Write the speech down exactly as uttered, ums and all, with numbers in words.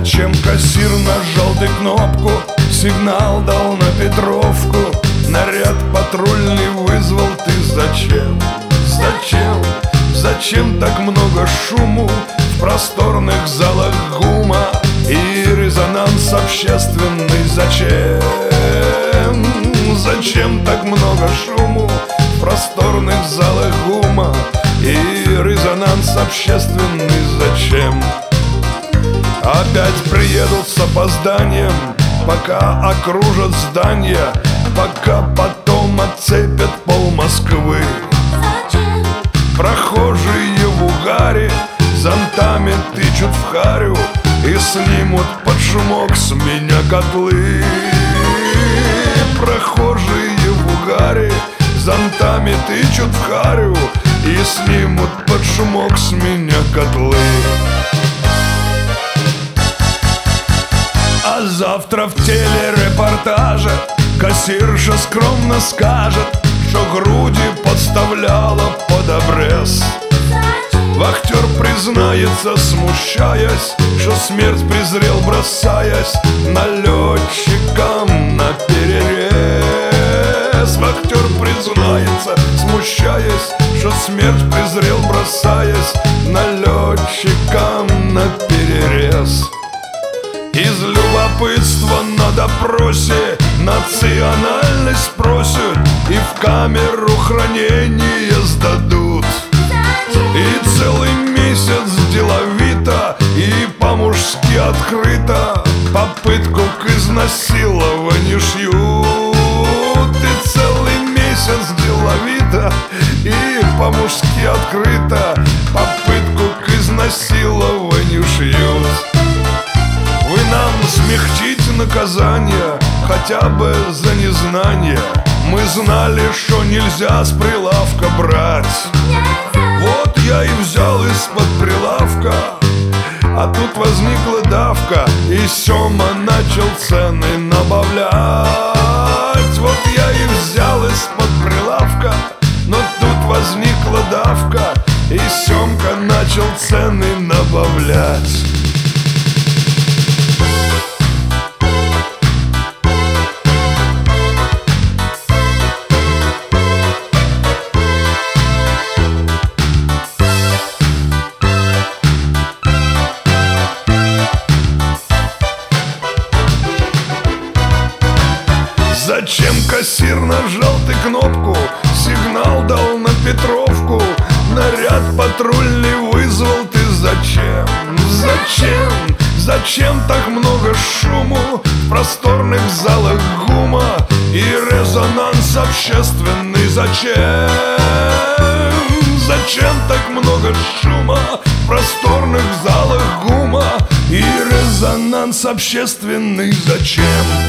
Зачем кассир нажал ты кнопку, сигнал дал на Петровку, наряд патрульный вызвал ты зачем? Зачем? Зачем так много шуму в просторных залах ГУМа и резонанс общественный? Зачем? Зачем так много шуму в просторных залах ГУМа и резонанс общественный? Зачем? Опять приедут с опозданием, пока окружат здания, пока потом отцепят пол Москвы. Прохожие в угаре зонтами тычут в харю и снимут под шумок с меня котлы. Прохожие в угаре зонтами тычут в харю и снимут под шумок с меня котлы. А завтра в телерепортаже кассирша скромно скажет, что груди подставляла под обрез. Вахтер признается, смущаясь, что смерть презрел, бросаясь налетчикам на перерез. Вахтер признается, смущаясь, что смерть презрел, бросаясь налетчикам на перерез. Из любопытства на допросе национальность спросят и в камеру хранения сдадут. И целый месяц деловито и по-мужски открыто попытку к изнасилованию шьют. И целый месяц деловито и по-мужски открыто попытку к изнасилованию шьют. Вы нам смягчите наказание хотя бы за незнание. Мы знали, что нельзя с прилавка брать. Вот я и взял из-под прилавка, а тут возникла давка, и Сёма начал цены набавлять. Вот я и взял из-под прилавка, но тут возникла давка, и Сёмка начал цены набавлять. Зачем кассир нажал ты кнопку, сигнал дал на Петровку, наряд патрульный вызвал ты зачем? Зачем? Зачем так много шуму в просторных залах ГУМа и резонанс общественный? Зачем? Зачем так много шума в просторных залах ГУМа и резонанс общественный? Зачем?